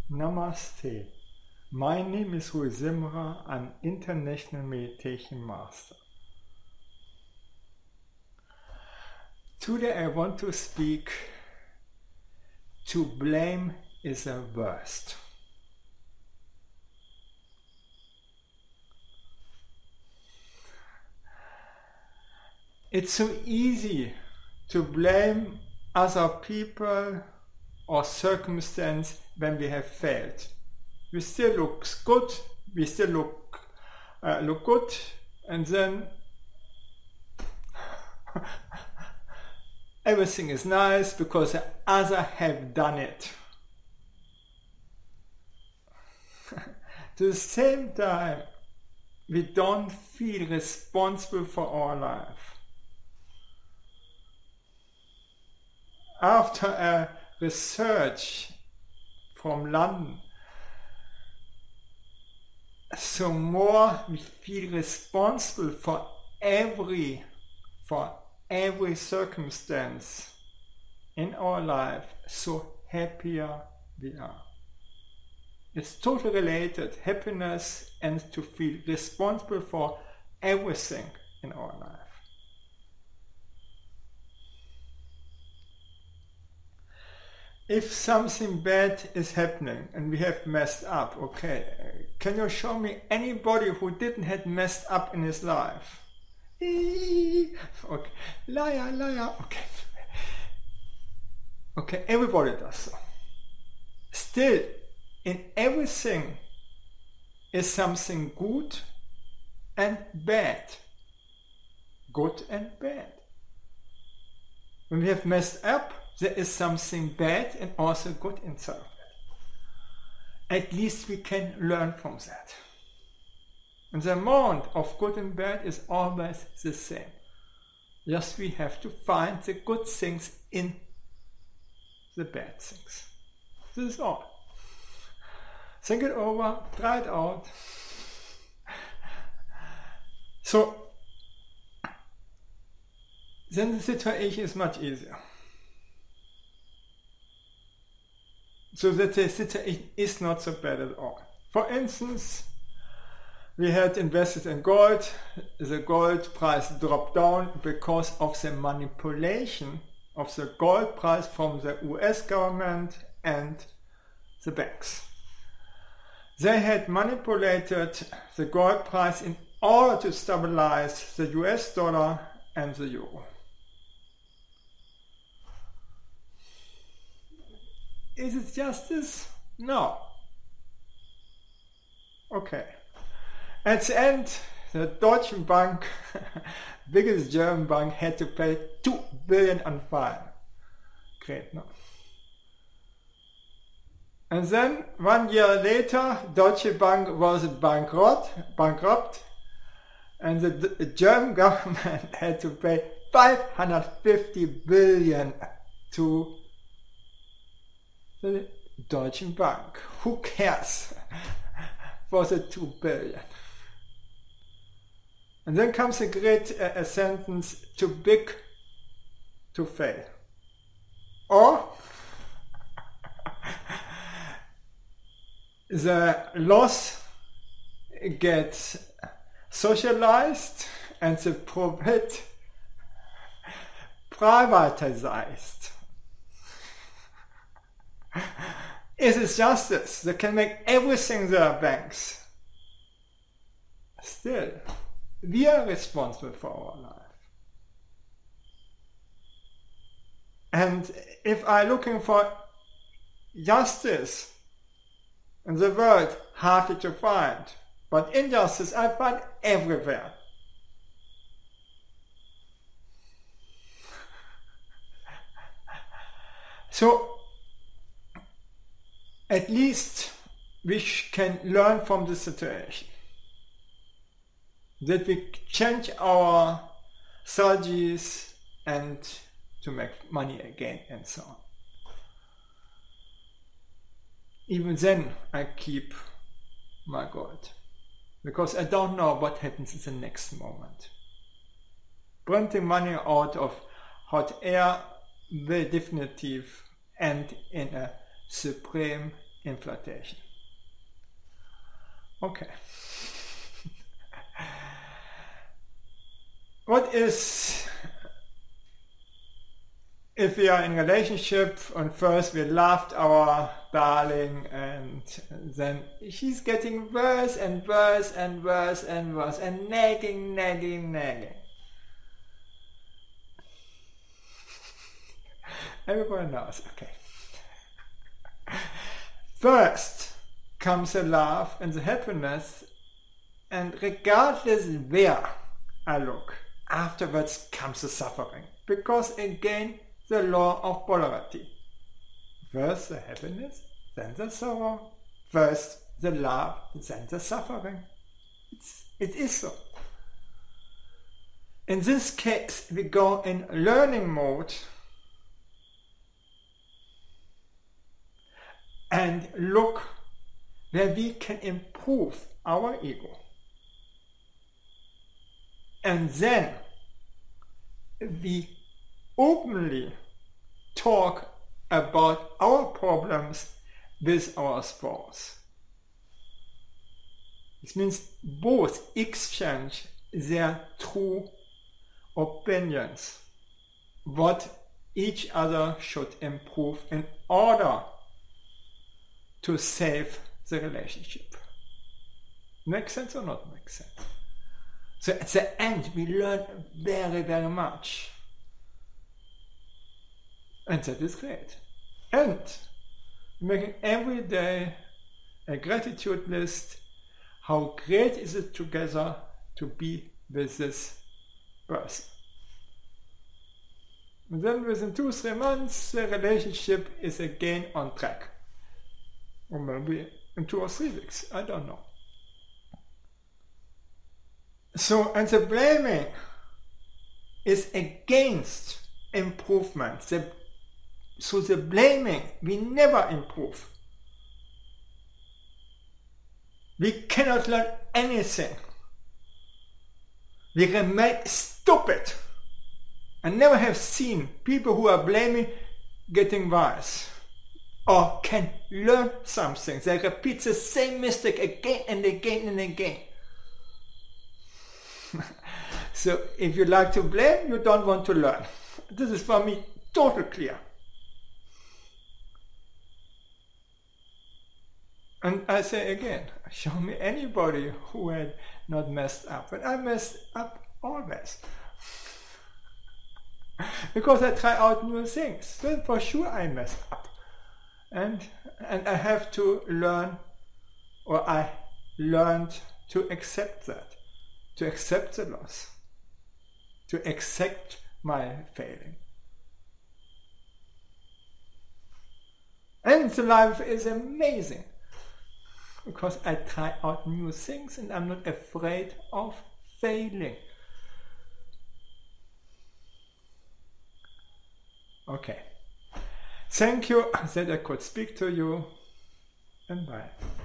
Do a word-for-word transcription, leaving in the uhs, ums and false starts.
Namaste. My name is Rui Simra, an international meditation master. Today I want to speak to blame is the worst. It's so easy to blame other people or circumstance when we have failed. We still look good, we still look uh, look good, and then everything is nice because the other have done it. At the same time, we don't feel responsible for our life. After a research from London, so more we feel responsible for every for every circumstance in our life, so happier we are. It's totally related, happiness and to feel responsible for everything in our life. If something bad is happening and we have messed up, okay, can you show me anybody who didn't have messed up in his life? Okay, liar, liar, okay. Okay, everybody does so. Still, in everything is something good and bad. Good and bad. When we have messed up, there is something bad and also good inside of it. At least we can learn from that. And the amount of good and bad is always the same. Just we have to find the good things in the bad things. This is all. Think it over, try it out. So, then the situation is much easier. So that the situation is not so bad at all. For instance, we had invested in gold. The gold price dropped down because of the manipulation of the gold price from the U S government and the banks. They had manipulated the gold price in order to stabilize the U S dollar and the euro. Is it justice? No. Okay. At the end, the Deutsche Bank, biggest German bank, had to pay two billion on fine. Great, no? And then one year later, Deutsche Bank was bankrupt, bankrupt, and the, the German government had to pay five hundred fifty billion to the Deutsche Bank. Who cares for the two billion? And then comes a great uh, a sentence, too big to fail. Or the loss gets socialized and the profit privatized. Is it justice? They can make everything their banks. Still, we are responsible for our life. And if I'm looking for justice in the world, hard to find. But injustice I find everywhere. So, at least we can learn from the situation. That we change our strategies and to make money again and so on. Even then I keep my gold. Because I don't know what happens in the next moment. Printing money out of hot air will definitively end in a supreme inflation. Okay. What is if we are in a relationship and first we loved our darling and then she's getting worse and worse and worse and worse and nagging, nagging, nagging. Everyone knows, okay. First comes the love and the happiness, and regardless where I look, afterwards comes the suffering. Because again, the law of polarity. First the happiness, then the sorrow. First the love, then the suffering. It's, it is so. In this case, we go in learning mode and look where we can improve our ego. And then we openly talk about our problems with our spouse. This means both exchange their true opinions, what each other should improve in order to save the relationship. Make sense or not make sense? So at the end we learn very, very much. And that is great. And making every day a gratitude list. How great is it together to be with this person? And then within two, three months, the relationship is again on track. Or maybe in two or three weeks, I don't know. So, and the blaming is against improvement. The, so the blaming, we never improve. We cannot learn anything. We remain stupid. I never have seen people who are blaming getting worse or can learn something. They repeat the same mistake again and again and again. So if you like to blame, you don't want to learn. This is for me totally clear. And I say again, show me anybody who had not messed up. And I messed up always. Because I try out new things. So for sure I mess up. And, and I have to learn, or I learned to accept that. To accept the loss. To accept my failing. And the life is amazing. Because I try out new things and I'm not afraid of failing. Okay. Thank you that I could speak to you, and bye.